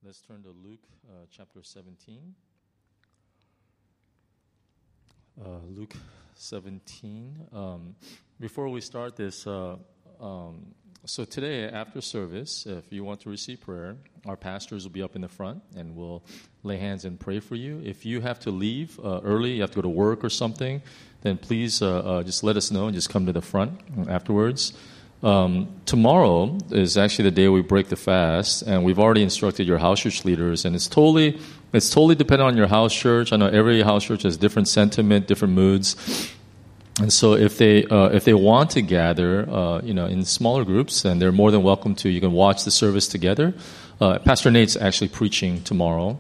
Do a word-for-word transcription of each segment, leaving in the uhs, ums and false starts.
let's turn to Luke uh, chapter seventeen. Uh, Luke seventeen. Um, before we start this, uh, um, so today after service, if you want to receive prayer, our pastors will be up in the front and we'll lay hands and pray for you. If you have to leave uh, early, you have to go to work or something, then please uh, uh, just let us know and just come to the front afterwards. Um, tomorrow is actually the day we break the fast, and we've already instructed your house church leaders, and it's totally it's totally dependent on your house church. I know every house church has different sentiment, different moods, and so if they uh, if they want to gather, uh, you know, in smaller groups, then they're more than welcome to. You can watch the service together. Uh, Pastor Nate's actually preaching tomorrow.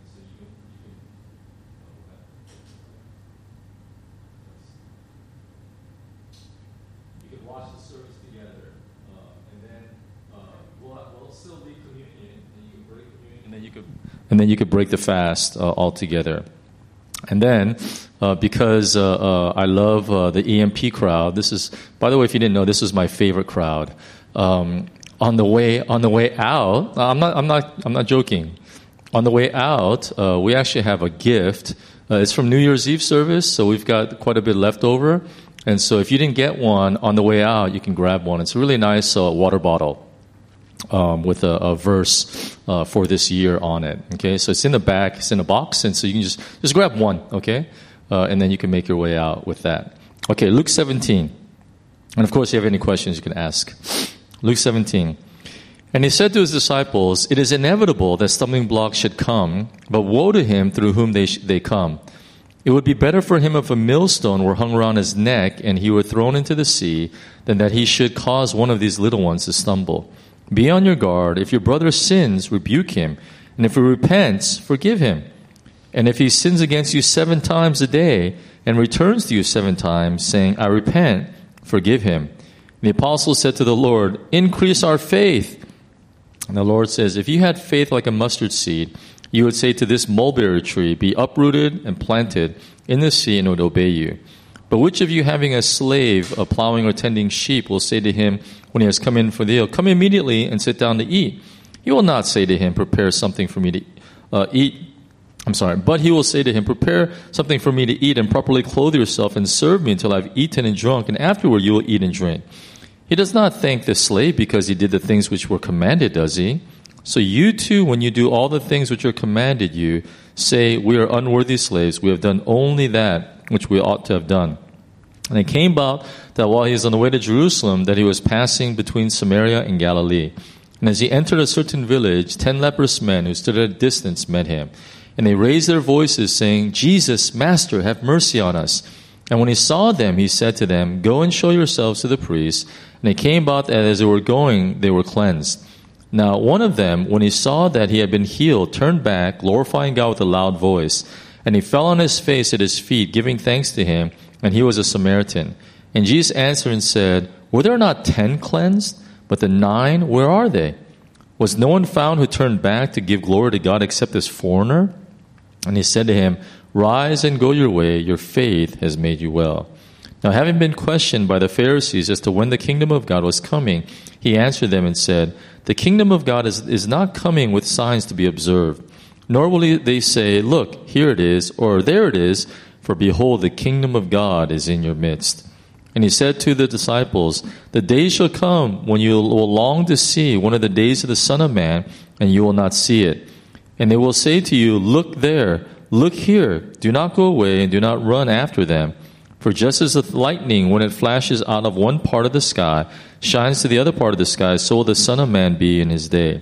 And then you could break the fast uh, altogether. And then, uh, because uh, uh, I love uh, the E M P crowd, this is, by the way, if you didn't know, this is my favorite crowd. Um, on the way, on the way out, I'm not, I'm not, I'm not joking. On the way out, uh, we actually have a gift. Uh, it's from New Year's Eve service, so we've got quite a bit left over. And so, if you didn't get one on the way out, you can grab one. It's a really nice uh, water bottle. Um, with a, a verse uh, for this year on it. Okay, so it's in the back, it's in a box, and so you can just just grab one. Okay, uh, and then you can make your way out with that. Okay, Luke seventeen, and of course, if you have any questions, you can ask. Luke seventeen, and he said to his disciples, "It is inevitable that stumbling blocks should come, but woe to him through whom they sh- they come. It would be better for him if a millstone were hung around his neck and he were thrown into the sea, than that he should cause one of these little ones to stumble." Be on your guard. If your brother sins, rebuke him. And if he repents, forgive him. And if he sins against you seven times a day and returns to you seven times, saying, I repent, forgive him. And the apostle said to the Lord, increase our faith. And the Lord says, if you had faith like a mustard seed, you would say to this mulberry tree, be uprooted and planted in the sea, and it would obey you. But which of you, having a slave, a plowing or tending sheep, will say to him, when he has come in for the meal, come immediately and sit down to eat? He will not say to him, prepare something for me to uh, eat. I'm sorry, but he will say to him, prepare something for me to eat and properly clothe yourself and serve me until I've eaten and drunk, and afterward you will eat and drink. He does not thank the slave because he did the things which were commanded, does he? So you too, when you do all the things which are commanded you, say, we are unworthy slaves. We have done only that which we ought to have done. And it came about that while he was on the way to Jerusalem, that he was passing between Samaria and Galilee. And as he entered a certain village, ten leprous men who stood at a distance met him. And they raised their voices, saying, Jesus, Master, have mercy on us. And when he saw them, he said to them, go and show yourselves to the priests. And it came about that as they were going, they were cleansed. Now one of them, when he saw that he had been healed, turned back, glorifying God with a loud voice. And he fell on his face at his feet, giving thanks to him. And he was a Samaritan. And Jesus answered and said, were there not ten cleansed? But the nine, where are they? Was no one found who turned back to give glory to God except this foreigner? And he said to him, rise and go your way, your faith has made you well. Now having been questioned by the Pharisees as to when the kingdom of God was coming, he answered them and said, the kingdom of God is, is not coming with signs to be observed, nor will they say, look, here it is, or there it is, for behold, the kingdom of God is in your midst. And he said to the disciples, the day shall come when you will long to see one of the days of the Son of Man, and you will not see it. And they will say to you, look there, look here, do not go away, and do not run after them. For just as the lightning, when it flashes out of one part of the sky, shines to the other part of the sky, so will the Son of Man be in his day.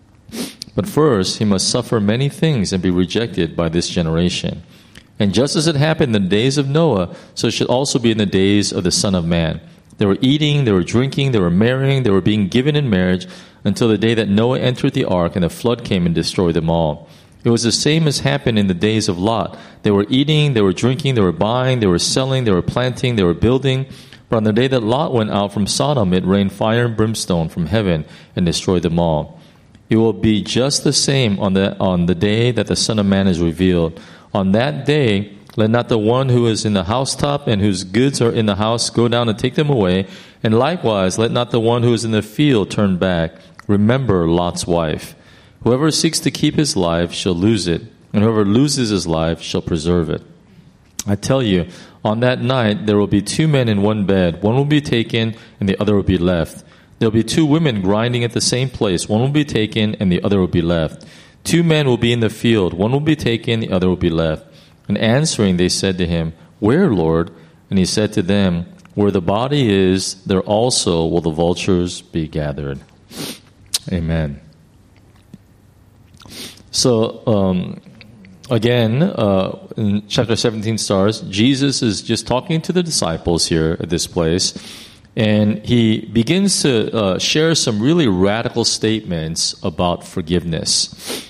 But first he must suffer many things and be rejected by this generation. And just as it happened in the days of Noah, so it should also be in the days of the Son of Man. They were eating, they were drinking, they were marrying, they were being given in marriage until the day that Noah entered the ark and the flood came and destroyed them all. It was the same as happened in the days of Lot. They were eating, they were drinking, they were buying, they were selling, they were planting, they were building. But on the day that Lot went out from Sodom, it rained fire and brimstone from heaven and destroyed them all. It will be just the same on the on the day that the Son of Man is revealed. On that day, let not the one who is in the housetop and whose goods are in the house go down and take them away. And likewise, let not the one who is in the field turn back. Remember Lot's wife. Whoever seeks to keep his life shall lose it, and whoever loses his life shall preserve it. I tell you, on that night there will be two men in one bed. One will be taken, and the other will be left. There will be two women grinding at the same place. One will be taken, and the other will be left. Two men will be in the field. One will be taken, the other will be left. And answering, they said to him, Where, Lord? And he said to them, Where the body is, there also will the vultures be gathered. Amen. So, um, again, uh, in chapter seventeen starts, Jesus is just talking to the disciples here at this place, and he begins to uh, share some really radical statements about forgiveness.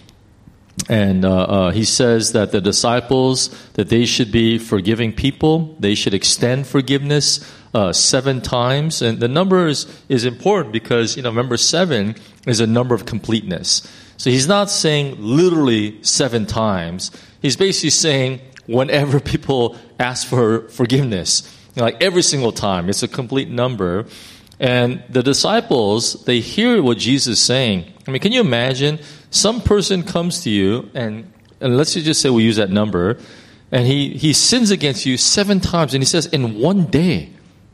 And uh, uh, he says that the disciples, that they should be forgiving people, they should extend forgiveness uh, seven times. And the number is, is important because, you know, number seven is a number of completeness. So he's not saying literally seven times. He's basically saying whenever people ask for forgiveness, you know, like every single time, it's a complete number. And the disciples, they hear what Jesus is saying. I mean, can you imagine some person comes to you, and, and let's just say we use that number, and he, he sins against you seven times, and he says, in one day.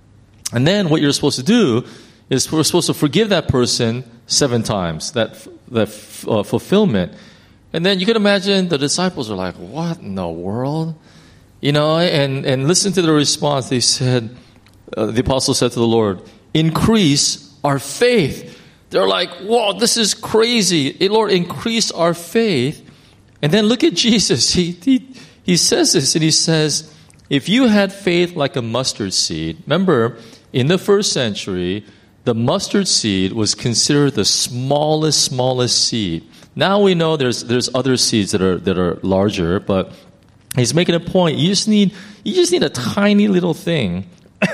And then what you're supposed to do is we're supposed to forgive that person seven times, that, that uh, fulfillment. And then you can imagine the disciples are like, what in the world? You know, and, and listen to the response. They said, uh, the apostle said to the Lord, increase our faith. They're like, whoa, this is crazy. Hey, Lord, increase our faith. And then look at Jesus. He, he, he says this, and he says, if you had faith like a mustard seed, remember, in the first century, the mustard seed was considered the smallest, smallest seed. Now we know there's there's other seeds that are that are larger, but he's making a point. You just need you just need a tiny little thing,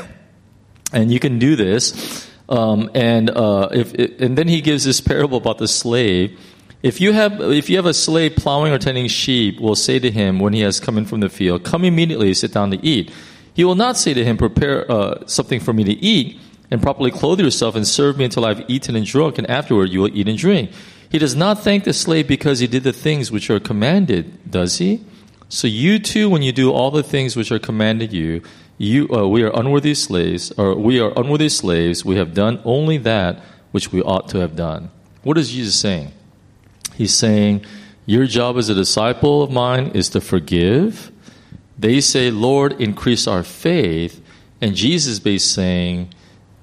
and you can do this. Um, and uh, if and then he gives this parable about the slave. If you have if you have a slave plowing or tending sheep, will say to him when he has come in from the field, "Come immediately, sit down to eat." He will not say to him, "Prepare uh, something for me to eat, and properly clothe yourself, and serve me until I've eaten and drunk, and afterward you will eat and drink." He does not thank the slave because he did the things which are commanded, does he? So you too, when you do all the things which are commanded you, you uh, we are unworthy slaves, or we are unworthy slaves. We have done only that which we ought to have done. What is Jesus saying? He's saying, your job as a disciple of mine is to forgive. They say, Lord, increase our faith. And Jesus is basically saying,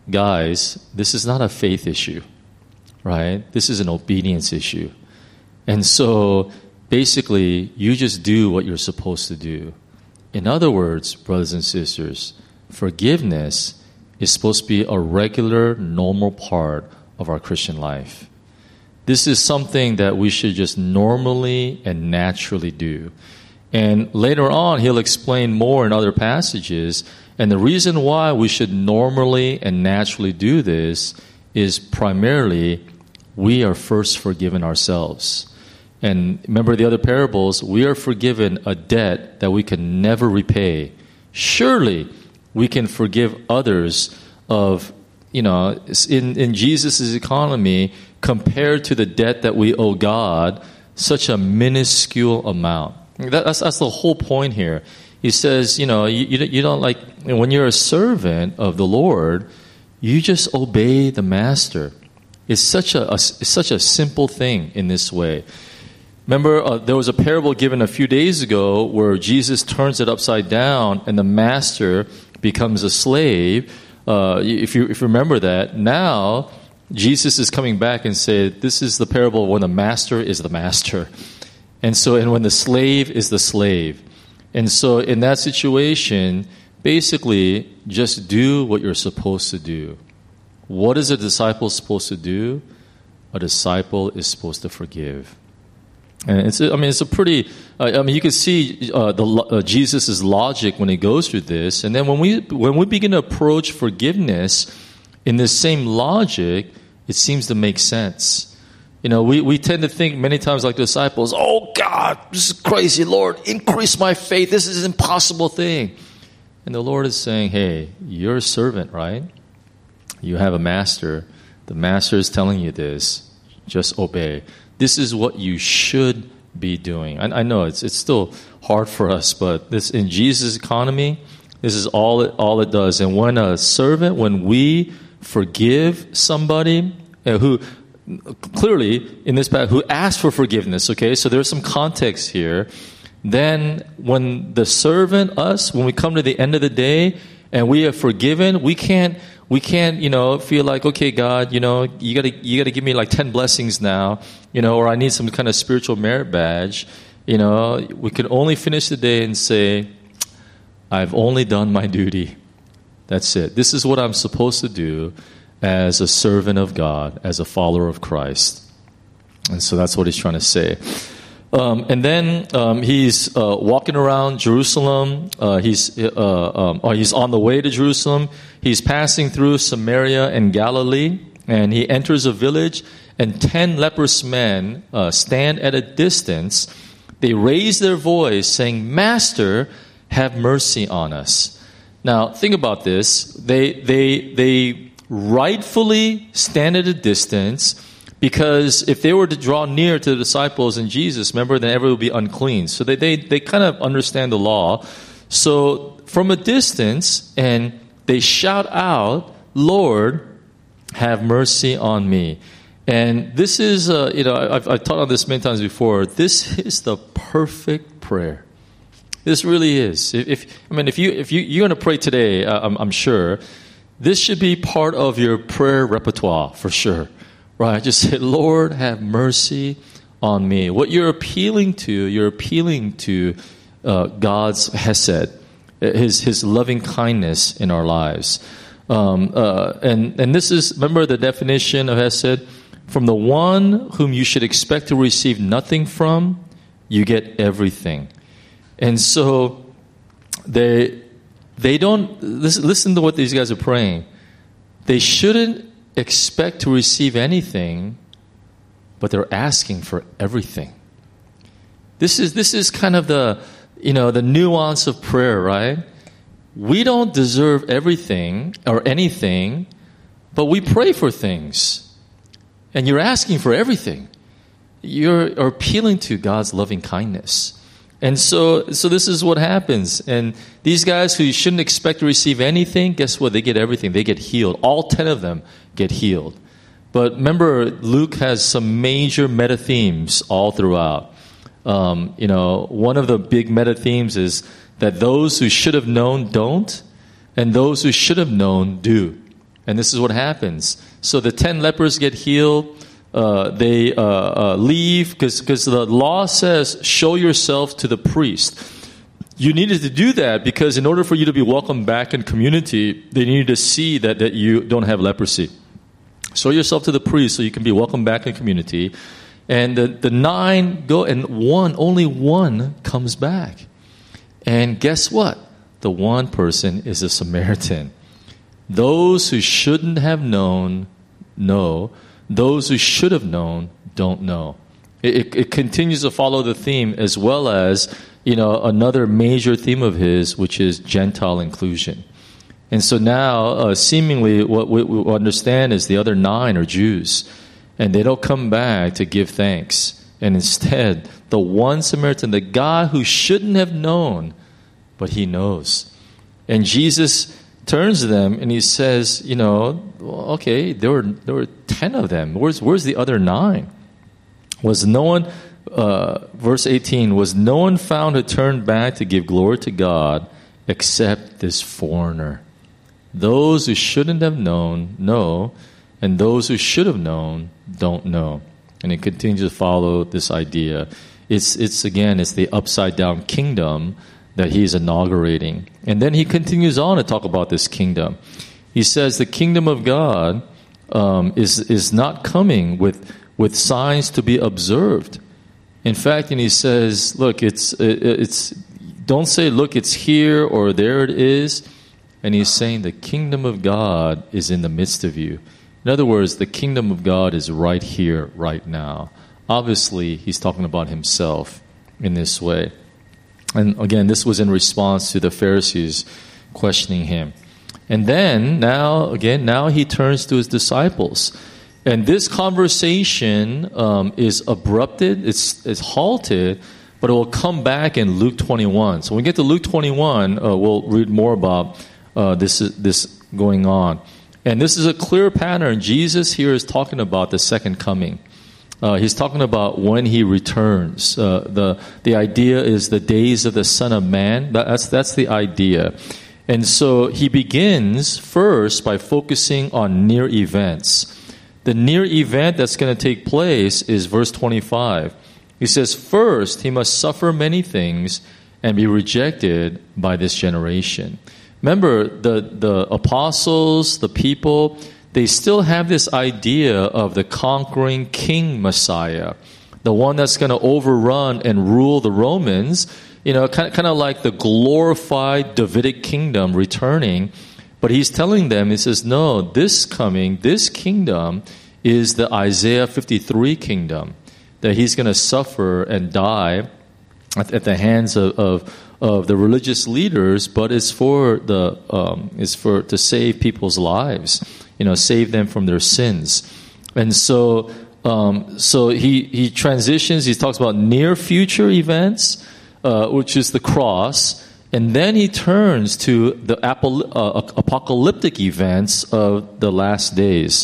guys, this is not a faith issue, right? This is an obedience issue. And so basically, you just do what you're supposed to do. In other words, brothers and sisters, forgiveness is supposed to be a regular, normal part of our Christian life. This is something that we should just normally and naturally do. And later on, he'll explain more in other passages. And the reason why we should normally and naturally do this is primarily we are first forgiven ourselves. And remember the other parables, we are forgiven a debt that we can never repay. Surely we can forgive others of, you know, in, in Jesus' economy, compared to the debt that we owe God, such a minuscule amount. That, that's, that's the whole point here. He says, you know, you, you, you don't like, when you're a servant of the Lord, you just obey the master. It's such a, a it's such a simple thing in this way. Remember, uh, there was a parable given a few days ago where Jesus turns it upside down and the master becomes a slave. Uh, if you if you remember that, now Jesus is coming back and said, this is the parable when the master is the master. And so, and when the slave is the slave. And so in that situation, basically, just do what you're supposed to do. What is a disciple supposed to do? A disciple is supposed to forgive. And it's, I mean, it's a pretty, uh, I mean, you can see uh, the uh, Jesus' logic when he goes through this. And then when we when we begin to approach forgiveness in this same logic, it seems to make sense. You know, we, we tend to think many times like disciples, oh God, this is crazy, Lord, increase my faith. This is an impossible thing. And the Lord is saying, hey, you're a servant, right? You have a master. The master is telling you this. just obey. This is what you should be doing. I, I know it's it's still hard for us, but this in Jesus' economy, this is all it, all it does. And when a servant, when we forgive somebody uh, who clearly in this passage who asked for forgiveness, okay, so there's some context here. Then when the servant, us, when we come to the end of the day and we are forgiven, we can't we can't, you know, feel like, okay, God, you know, you gotta you gotta give me like ten blessings now, you know, or I need some kind of spiritual merit badge. You know, we can only finish the day and say, I've only done my duty. That's it. This is what I'm supposed to do as a servant of God, as a follower of Christ. And so that's what he's trying to say. Um, and then um, he's uh, walking around Jerusalem. Uh, he's uh, um, or he's on the way to Jerusalem. He's passing through Samaria and Galilee, and he enters a village, and ten leprous men uh, stand at a distance. They raise their voice, saying, "Master, have mercy on us." Now, think about this. They they they rightfully stand at a distance. Because if they were to draw near to the disciples and Jesus, remember, then everyone would be unclean. So they, they, they kind of understand the law. So from a distance, and they shout out, "Lord, have mercy on me." And this is, uh, you know, I've, I've taught on this many times before. This is the perfect prayer. This really is. If, if I mean, if you if you you're going to pray today, uh, I'm, I'm sure this should be part of your prayer repertoire for sure. Right, just say, "Lord, have mercy on me." What you're appealing to, you're appealing to uh, God's hesed, His His loving kindness in our lives, um, uh, and and this is, remember the definition of hesed: from the one whom you should expect to receive nothing from, you get everything. And so they they don't listen, listen to what these guys are praying. They shouldn't expect to receive anything, but they're asking for everything. This is this is kind of the, you know, the nuance of prayer, right? We don't deserve everything or anything, but we pray for things. And you're asking for everything. You're appealing to God's loving kindness. And so so this is what happens. And these guys who you shouldn't expect to receive anything, guess what? They get everything. They get healed. All ten of them get healed. But remember, Luke has some major meta themes all throughout. Um, you know, one of the big meta themes is that those who should have known don't, and those who should have known do. And this is what happens. So the ten lepers get healed. Uh, they uh, uh, leave because because the law says, show yourself to the priest. You needed to do that because in order for you to be welcomed back in community, they needed to see that, that you don't have leprosy. Show yourself to the priest so you can be welcomed back in community. And the, the nine go, and one, only one comes back. And guess what? The one person is a Samaritan. Those who shouldn't have known, know. Those who should have known don't know. It, it, it continues to follow the theme, as well as, you know, another major theme of his, which is Gentile inclusion. And so now, uh, seemingly, what we, we understand is the other nine are Jews, and they don't come back to give thanks. And instead, the one Samaritan, the guy who shouldn't have known, but he knows. And Jesus turns to them and he says, you know, well, okay, there were there were ten of them. Where's where's the other nine? Was no one, uh, verse eighteen, was no one found who turned back to give glory to God except this foreigner? Those who shouldn't have known know, and those who should have known don't know. And it continues to follow this idea. It's it's again, it's the upside down kingdom that he's inaugurating. And then he continues on to talk about this kingdom. He says the kingdom of God um, is is not coming with with signs to be observed. In fact, and he says, look, it's it, it's don't say, look, it's here or there it is. And he's saying the kingdom of God is in the midst of you. In other words, the kingdom of God is right here, right now. Obviously, he's talking about himself in this way. And again, this was in response to the Pharisees questioning him. And then, now, again, now he turns to his disciples. And this conversation um, is abrupted, it's, it's halted, but it will come back in Luke twenty-one. So when we get to Luke twenty-one, uh, we'll read more about uh, this, this going on. And this is a clear pattern. Jesus here is talking about the second coming. Uh, he's talking about when he returns. Uh, the the idea is the days of the Son of Man. That, that's that's the idea. And so he begins first by focusing on near events. The near event that's going to take place is verse twenty-five. He says, first, he must suffer many things and be rejected by this generation. Remember, the, the apostles, the people, they still have this idea of the conquering king Messiah, the one that's going to overrun and rule the Romans, you know, kind of, kind of like the glorified Davidic kingdom returning. But he's telling them, he says, no, this coming, this kingdom is the Isaiah fifty-three kingdom, that he's going to suffer and die at, at the hands of, of of the religious leaders, but it's for the um, it's for to save people's lives, you know, save them from their sins. And so, um, so he he transitions. He talks about near future events, uh, which is the cross, and then he turns to the apol- uh, apocalyptic events of the last days,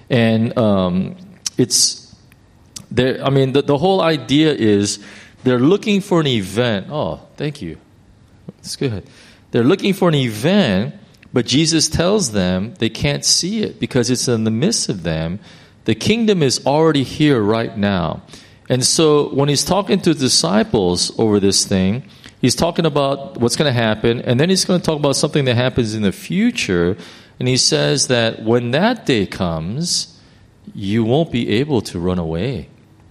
and um, it's there. I mean, the, the whole idea is they're looking for an event. Oh, thank you. That's good. They're looking for an event, but Jesus tells them they can't see it because it's in the midst of them. The kingdom is already here right now. And so when he's talking to disciples over this thing, he's talking about what's going to happen, and then he's going to talk about something that happens in the future. And he says that when that day comes, you won't be able to run away.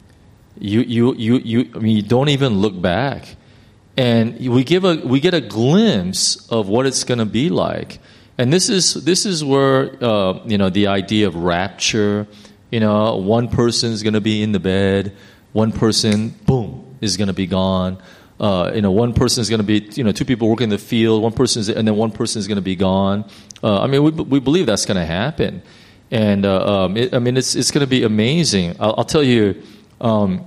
You, you, you, you, I mean, you don't even look back. And we give a, we get a glimpse of what it's going to be like. And this is, this is where, uh, you know, the idea of rapture, you know, one person is going to be in the bed, one person, boom, is going to be gone. Uh, you know, one person is going to be, you know, two people working in the field, one person is, and then one person is going to be gone. Uh, I mean, we, we believe that's going to happen. And, uh, um, it, I mean, it's, it's going to be amazing. I'll, I'll tell you, um,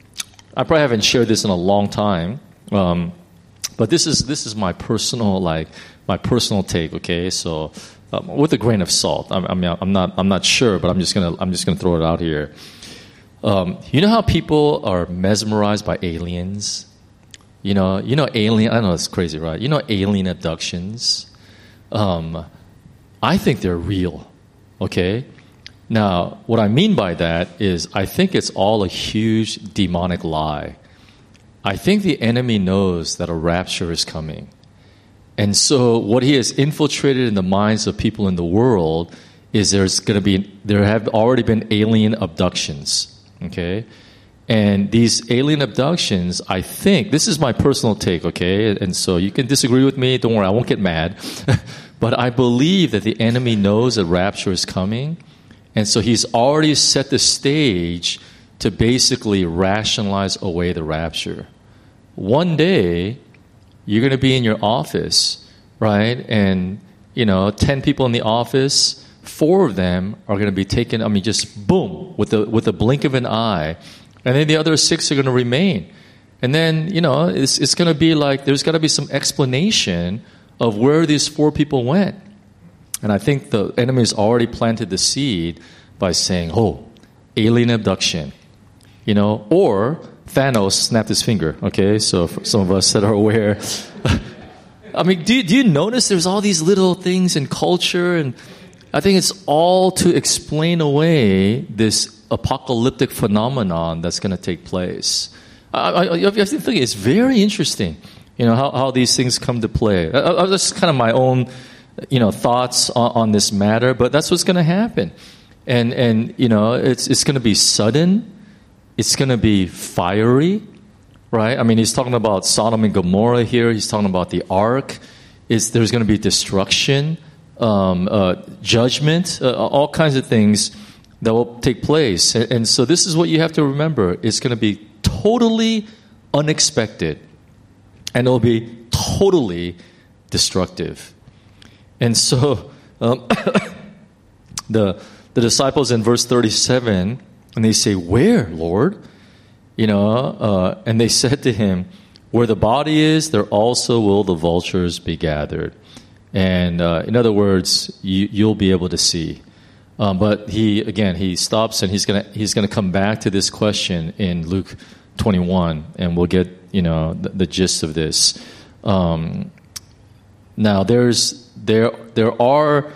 I probably haven't shared this in a long time. Um, but this is this is my personal like my personal take. Okay, so um, with a grain of salt. I, I mean, I'm not I'm not sure, but I'm just gonna I'm just gonna throw it out here. Um, you know how people are mesmerized by aliens? You know, you know alien. I know it's crazy, right? You know alien abductions. Um, I think they're real. Okay. Now, what I mean by that is, I think it's all a huge demonic lie. I think the enemy knows that a rapture is coming. And so what he has infiltrated in the minds of people in the world is there's going to be, there have already been alien abductions, okay? And these alien abductions, I think, this is my personal take, okay? And so you can disagree with me, don't worry, I won't get mad. But I believe that the enemy knows that rapture is coming. And so he's already set the stage to basically rationalize away the rapture. One day, you're going to be in your office, right? And, you know, ten people in the office, four of them are going to be taken, I mean, just boom, with the with the blink of an eye. And then the other six are going to remain. And then, you know, it's, it's going to be like, there's got to be some explanation of where these four people went. And I think the enemy has already planted the seed by saying, oh, alien abduction, you know, or Thanos snapped his finger, okay? So for some of us that are aware. I mean, do, do you notice there's all these little things in culture? And I think it's all to explain away this apocalyptic phenomenon that's going to take place. I, I, I think it's very interesting, you know, how, how these things come to play. I, I, that's kind of my own, you know, thoughts on, on this matter, but that's what's going to happen. And, and you know, it's it's going to be sudden. It's going to be fiery, right? I mean, he's talking about Sodom and Gomorrah here. He's talking about the ark. It's, there's going to be destruction, um, uh, judgment, uh, all kinds of things that will take place. And, and so this is what you have to remember. It's going to be totally unexpected, and it will be totally destructive. And so um, the the disciples in verse thirty-seven, and they say, "Where, Lord?" You know, uh, and they said to him, "Where the body is, there also will the vultures be gathered." And uh, in other words, you, you'll be able to see. Um, but he again, he stops and he's gonna he's gonna come back to this question in Luke twenty-one, and we'll get you know the, the gist of this. Um, now, there's there there are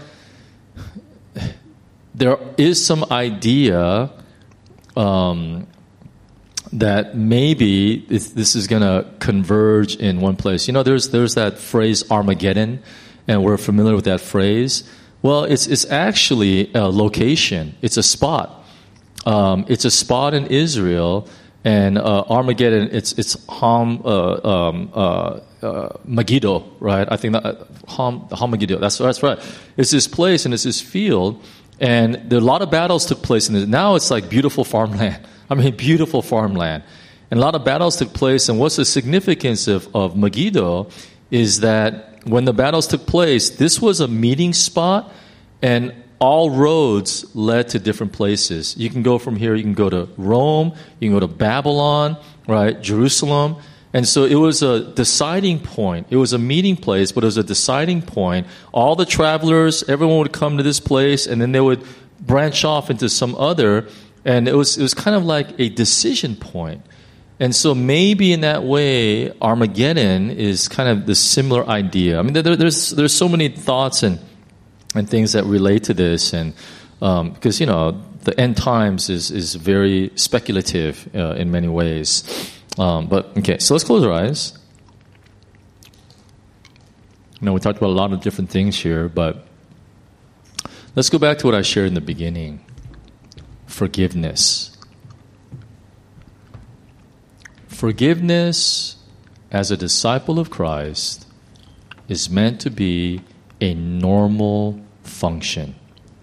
there is some idea um, that maybe this, this is going to converge in one place. You know, there's there's that phrase Armageddon, and we're familiar with that phrase. Well, it's it's actually a location. It's a spot. Um, it's a spot in Israel, and uh, Armageddon. It's it's Ham uh, um, uh, uh, Megiddo, right? I think that uh, Ham Ham Megiddo. That's that's right. It's this place, and it's this field, and there a lot of battles took place in it. Now it's like beautiful farmland. I mean, beautiful farmland, and a lot of battles took place. And what's the significance of of Megiddo is that when the battles took place, this was a meeting spot, and all roads led to different places. You can go from here, you can go to Rome, you can go to Babylon, right, Jerusalem. And so it was a deciding point. It was a meeting place, but it was a deciding point. All the travelers, everyone would come to this place, and then they would branch off into some other, and it was it was kind of like a decision point. And so maybe in that way, Armageddon is kind of the similar idea. I mean, there, there's there's so many thoughts and and things that relate to this, and um, because you know the end times is is very speculative uh, in many ways. Um, but okay, so let's close our eyes. You know, we talked about a lot of different things here, but let's go back to what I shared in the beginning: forgiveness. Forgiveness, as a disciple of Christ, is meant to be a normal function.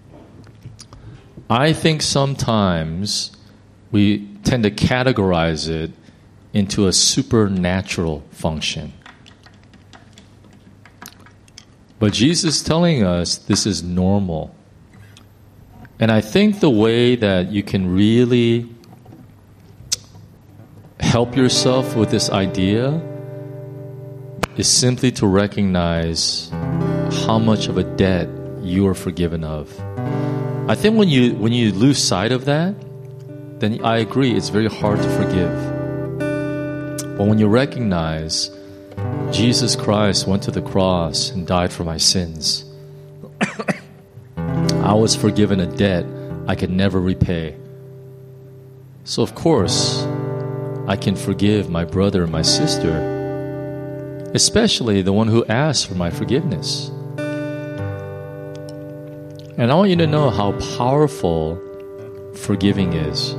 I think sometimes we tend to categorize it into a supernatural function. But Jesus is telling us this is normal. And I think the way that you can really help yourself with this idea is simply to recognize how much of a debt you are forgiven of. I think when you when you lose sight of that, then I agree it's very hard to forgive. But when you recognize Jesus Christ went to the cross and died for my sins, I was forgiven a debt I could never repay. So of course, I can forgive my brother and my sister, especially the one who asked for my forgiveness. And I want you to know how powerful forgiving is.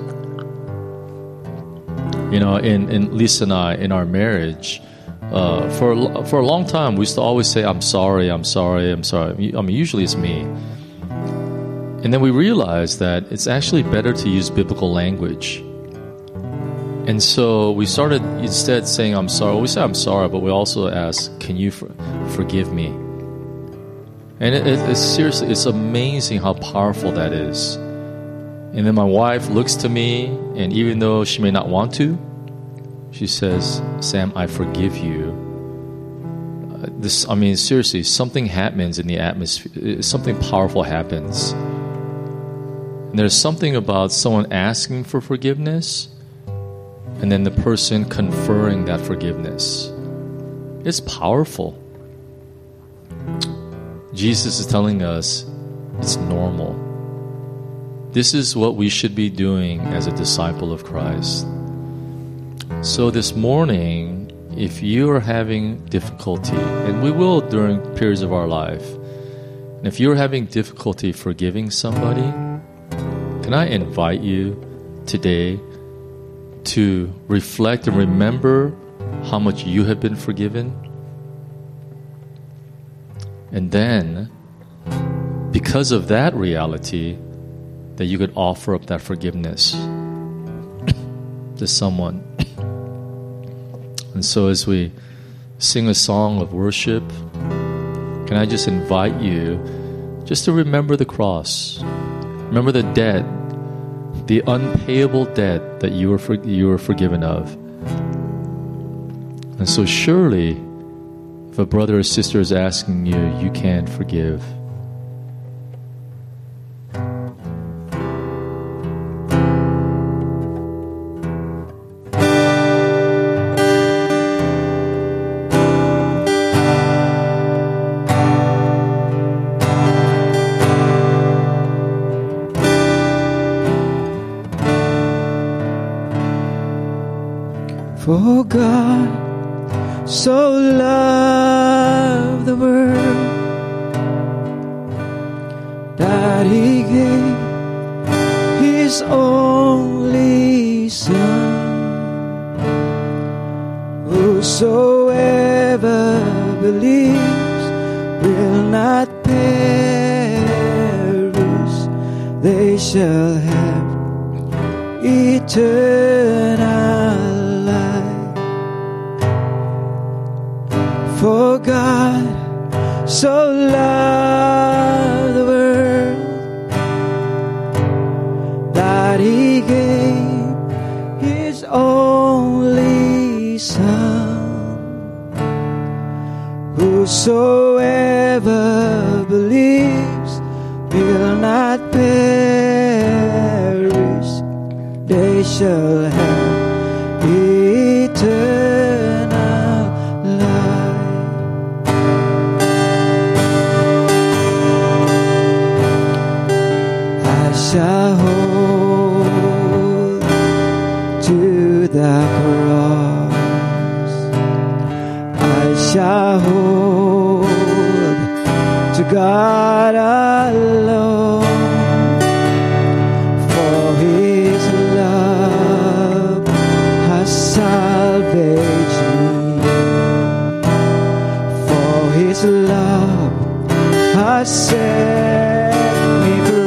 You know, in, in Lisa and I, in our marriage, uh, for, for a long time, we used to always say, I'm sorry, I'm sorry, I'm sorry. I mean, usually it's me. And then we realized that it's actually better to use biblical language. And so we started instead saying, I'm sorry. Well, we say, I'm sorry, but we also ask, can you for, forgive me? And it, it, it's seriously, it's amazing how powerful that is. And then my wife looks to me, and even though she may not want to, she says, Sam, I forgive you. Uh, this, I mean, seriously, something happens in the atmosphere. Something powerful happens. And there's something about someone asking for forgiveness and then the person conferring that forgiveness. It's powerful. Jesus is telling us it's normal. This is what we should be doing as a disciple of Christ. So this morning, if you are having difficulty, and we will during periods of our life, and if you're having difficulty forgiving somebody, can I invite you today to reflect and remember how much you have been forgiven? And then, because of that reality, that you could offer up that forgiveness to someone. And so as we sing a song of worship, can I just invite you just to remember the cross? Remember the debt, the unpayable debt that you were for, you were forgiven of. And so surely, if a brother or sister is asking you, you can't forgive. For God so loved the world that He gave His only Son. Whosoever believes will not perish, they shall have eternal. For God so loved the world that He gave His only Son. Whosoever believes will not perish, they shall have eternal. Shall hold to the cross. I shall hold to God alone. For His love has salvaged me. For His love has set me free.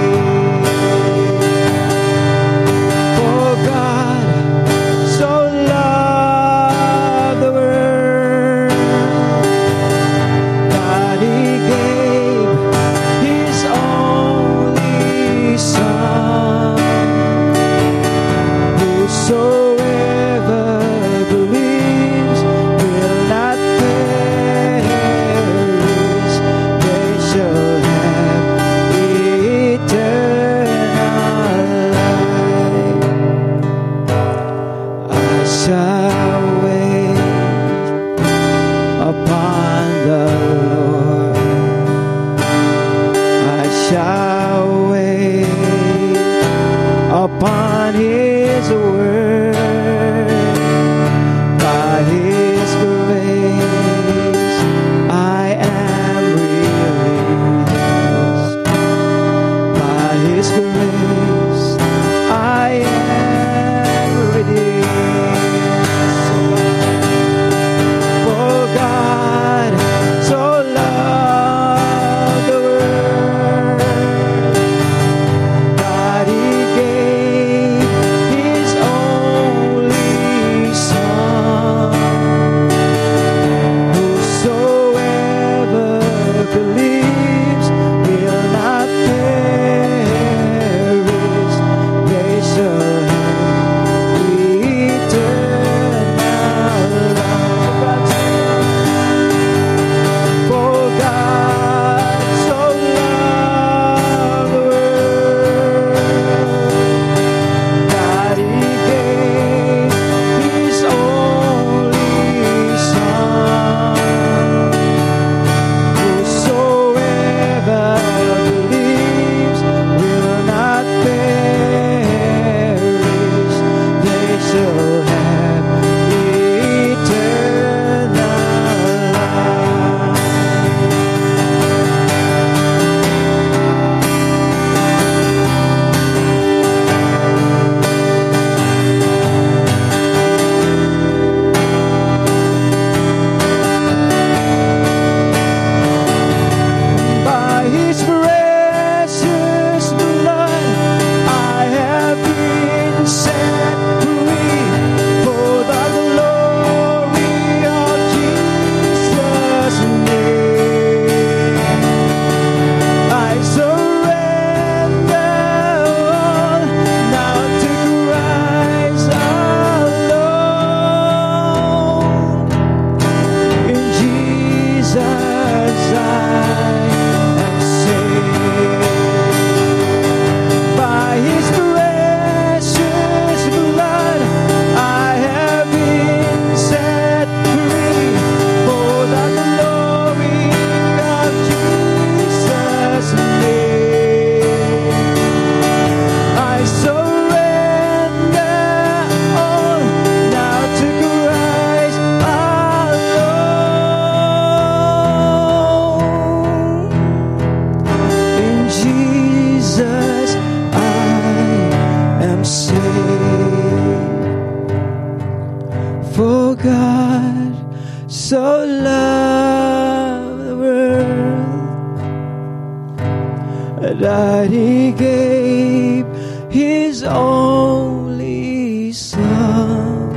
Upon His word, by His grace, I am released. By His grace, I am redeemed. For God so loved the world that He gave His only Son. Whosoever believes will not perish, they shall have eternal life. For God so loved the world that He gave His only Son. Whosoever believes will not perish, they shall have eternal life. By His precious blood, I have been set free. God so loved the world that He gave His only Son.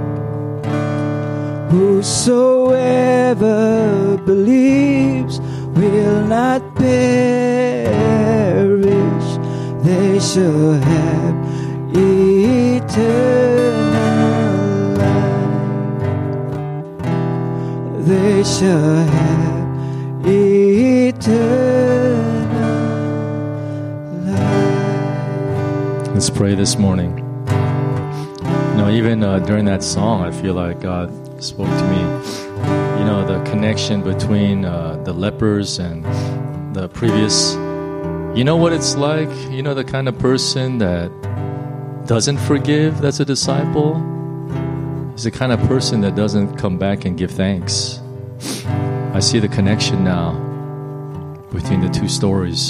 Whosoever believes will not perish, they shall have eternal life. They shall have eternal life. Let's pray this morning. You know, even uh, during that song, I feel like God spoke to me. You know, the connection between uh, the lepers and the previous. You know what it's like? You know, the kind of person that doesn't forgive that's a disciple? He's the kind of person that doesn't come back and give thanks. I see the connection now between the two stories.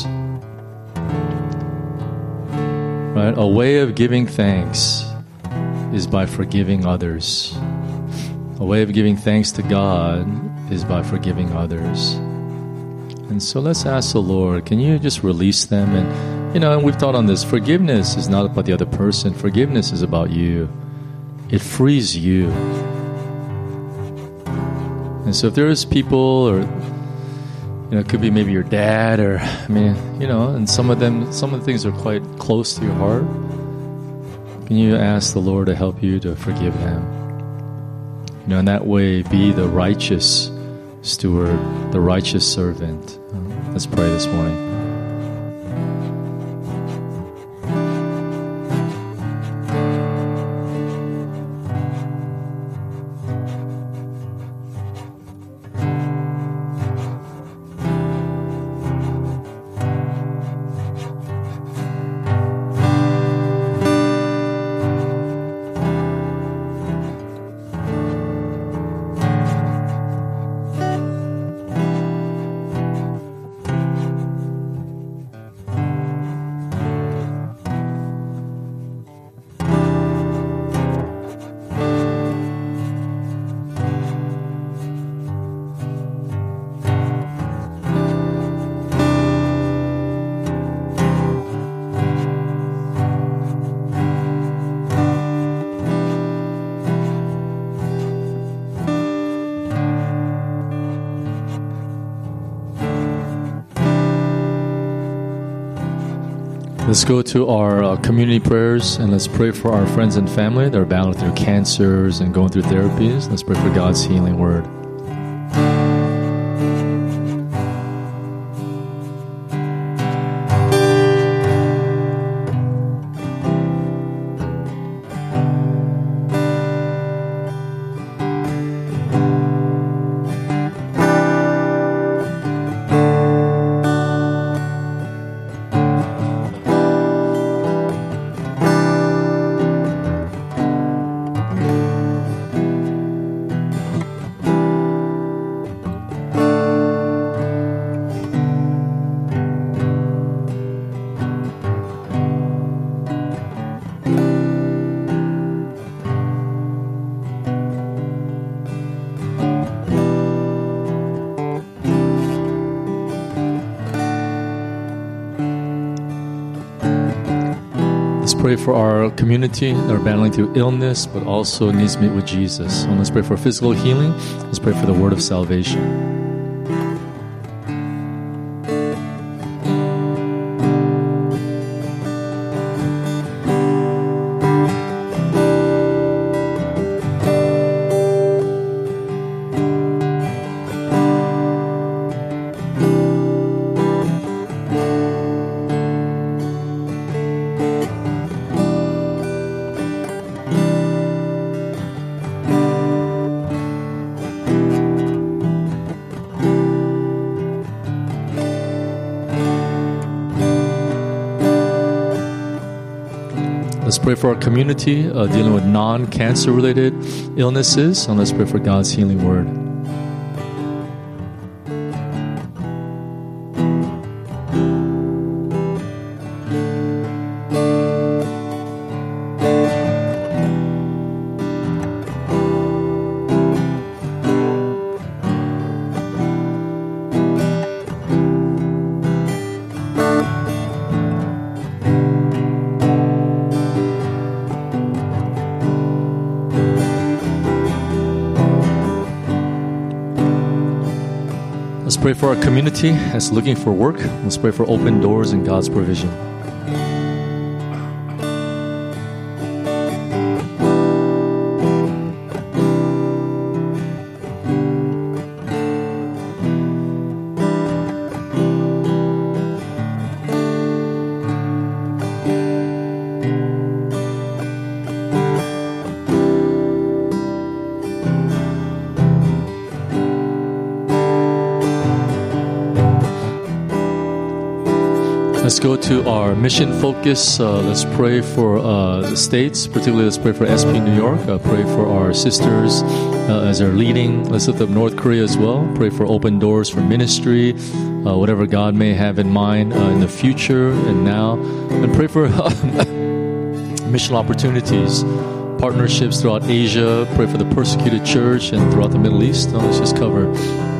Right? A way of giving thanks is by forgiving others. A way of giving thanks to God is by forgiving others. And so let's ask the Lord, can you just release them? And, you know, and we've taught on this, forgiveness is not about the other person. Forgiveness is about you. It frees you. And so if there's people, or, you know, it could be maybe your dad, or, I mean, you know, and some of them, some of the things are quite close to your heart. Can you ask the Lord to help you to forgive them? You know, in that way, be the righteous steward, the righteous servant. Uh, let's pray this morning. Let's go to our uh, community prayers, and let's pray for our friends and family that are battling through cancers and going through therapies. Let's pray for God's healing word. Pray for our community that are battling through illness, but also needs to meet with Jesus. And let's pray for physical healing. Let's pray for the word of salvation. Let's pray for our community uh, dealing with non-cancer related illnesses, and let's pray for God's healing word. pray for our community that's looking for work. Let's pray for open doors and God's provision. Let's go to our mission focus. Uh, let's pray for uh, the states, particularly let's pray for S P New York. Uh, pray for our sisters uh, as they're leading. Let's lift up North Korea as well. Pray for open doors for ministry, uh, whatever God may have in mind uh, in the future and now. And pray for uh, mission opportunities, partnerships throughout Asia. Pray for the persecuted church and throughout the Middle East. Now let's just cover.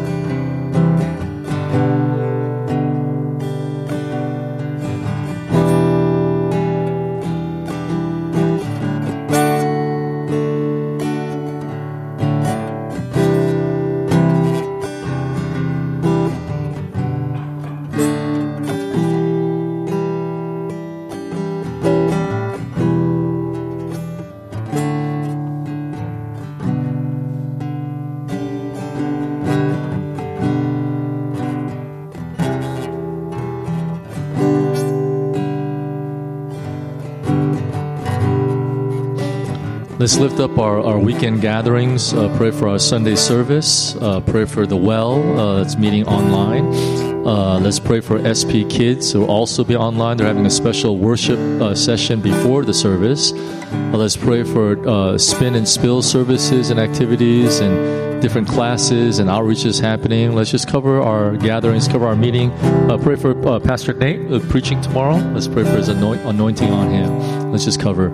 Let's lift up our, our weekend gatherings. Uh, pray for our Sunday service. Uh, pray for the well uh, that's meeting online. Uh, let's pray for S P Kids who will also be online. They're having a special worship uh, session before the service. Uh, let's pray for uh, spin and spill services and activities and different classes and outreaches happening. Let's just cover our gatherings, cover our meeting. Uh, pray for uh, Pastor Nate uh, preaching tomorrow. Let's pray for his anoint- anointing on him. Let's just cover.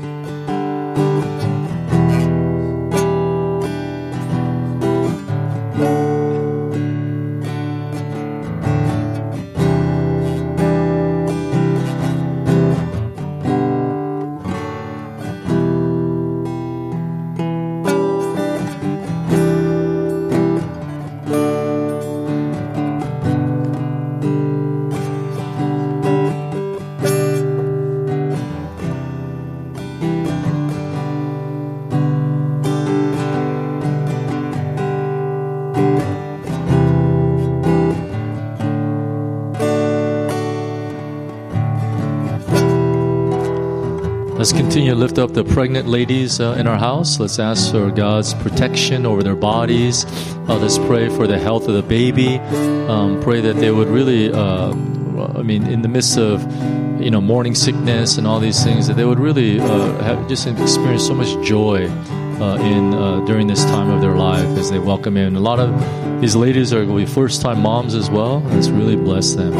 Let's continue to lift up the pregnant ladies uh, in our house. Let's ask for God's protection over their bodies. Uh, let's pray for the health of the baby. Um, pray that they would really, uh, I mean, in the midst of, you know, morning sickness and all these things, that they would really uh, have just experience so much joy uh, in uh, during this time of their life as they welcome in. A lot of these ladies are going to be first-time moms as well. Let's really bless them.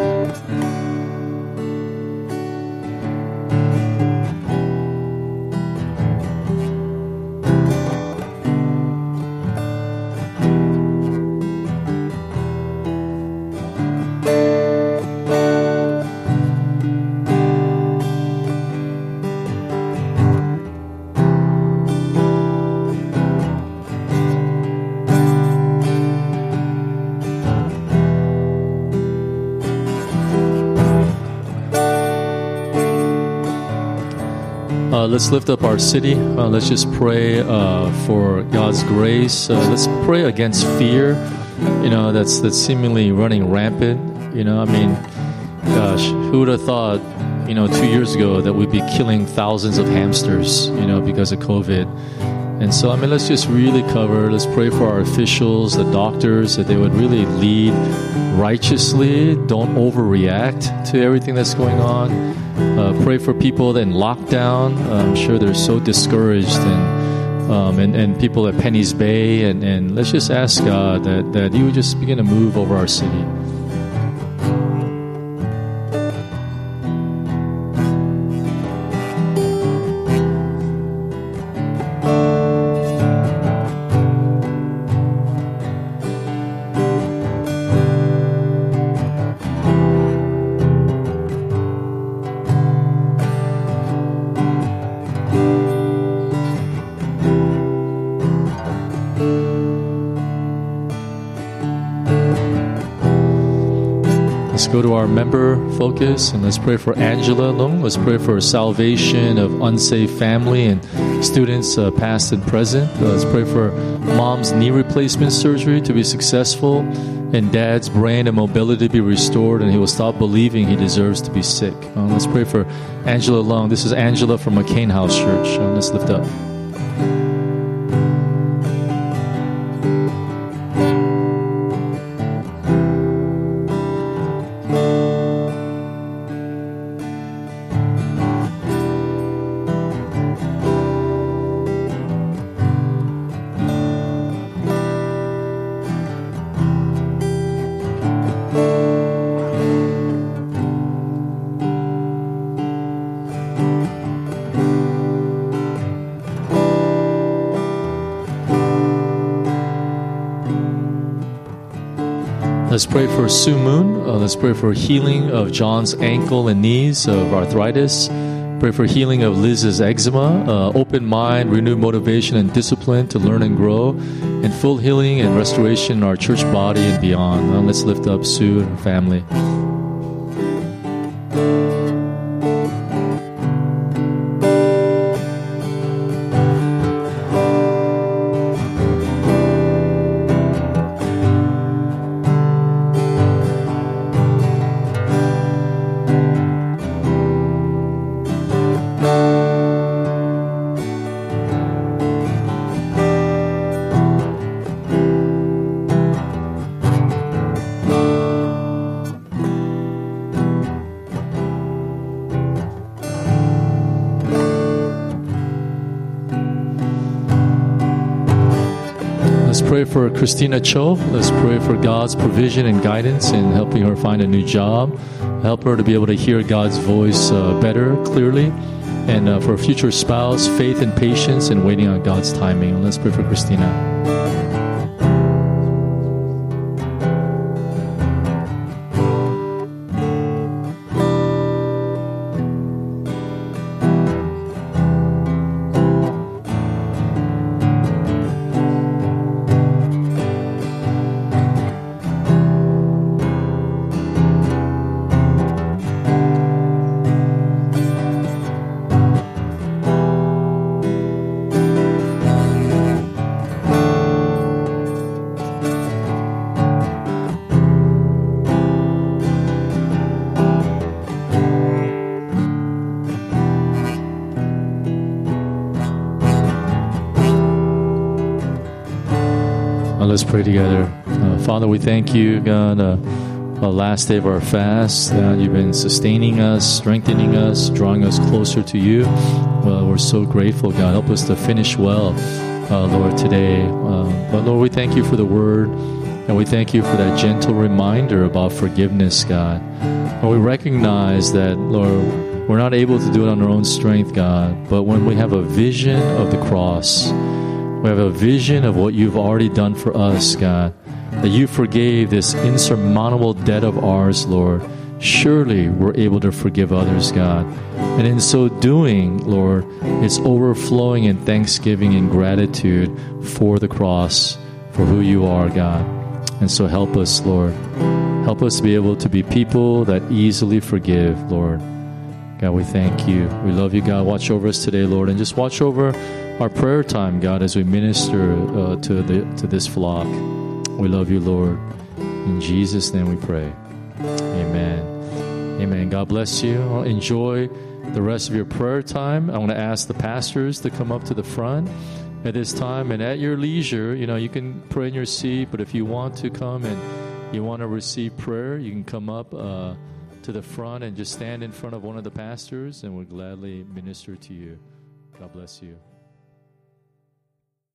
Uh, let's lift up our city. Uh, let's just pray uh, for God's grace. Uh, let's pray against fear, you know, that's that's seemingly running rampant. You know, I mean, gosh, who would have thought, you know, two years ago that we'd be killing thousands of hamsters, you know, because of COVID. And so, I mean, let's just really cover, let's pray for our officials, the doctors, that they would really lead righteously, don't overreact to everything that's going on. Uh, pray for people that in lockdown. Uh, I'm sure they're so discouraged, and um, and, and people at Penny's Bay, and, and let's just ask God that, that He would just begin to move over our city. let's go to our member focus and let's pray for Angela Long. Let's pray for salvation of unsaved family and students uh, past and present. Uh, let's pray for mom's knee replacement surgery to be successful and dad's brain and mobility to be restored and he will stop believing he deserves to be sick. Uh, let's pray for Angela Long. This is Angela from McCain House Church. Uh, let's lift up. Let's pray for Sue Moon. Uh, let's pray for healing of John's ankle and knees of arthritis. Pray for healing of Liz's eczema, uh, open mind, renewed motivation and discipline to learn and grow, and full healing and restoration in our church body and beyond. Uh, let's lift up Sue and her family. Let's pray for Christina Cho. Let's pray for God's provision and guidance in helping her find a new job. Help her to be able to hear God's voice uh, better, clearly. And uh, for a future spouse, faith and patience and waiting on God's timing. Let's pray for Christina. Let's pray together. Uh, Father, we thank you, God, uh, the last day of our fast. God, you've been sustaining us, strengthening us, drawing us closer to you. Well, we're so grateful, God. Help us to finish well, uh, Lord, today. Uh, but, Lord, we thank you for the word, and we thank you for that gentle reminder about forgiveness, God. And we recognize that, Lord, we're not able to do it on our own strength, God, but when we have a vision of the cross, we have a vision of what you've already done for us, God, that you forgave this insurmountable debt of ours, Lord. Surely we're able to forgive others, God. And in so doing, Lord, it's overflowing in thanksgiving and gratitude for the cross, for who you are, God. And so help us, Lord. Help us to be able to be people that easily forgive, Lord. God, we thank you. We love you, God. Watch over us today, Lord, and just watch over our prayer time, God, as we minister uh, to the to this flock. We love you, Lord. In Jesus' name we pray. Amen. Amen. God bless you. Enjoy the rest of your prayer time. I want to ask the pastors to come up to the front at this time, and at your leisure, you know, you can pray in your seat, but if you want to come and you want to receive prayer, you can come up uh, to the front and just stand in front of one of the pastors, and we'll gladly minister to you. God bless you.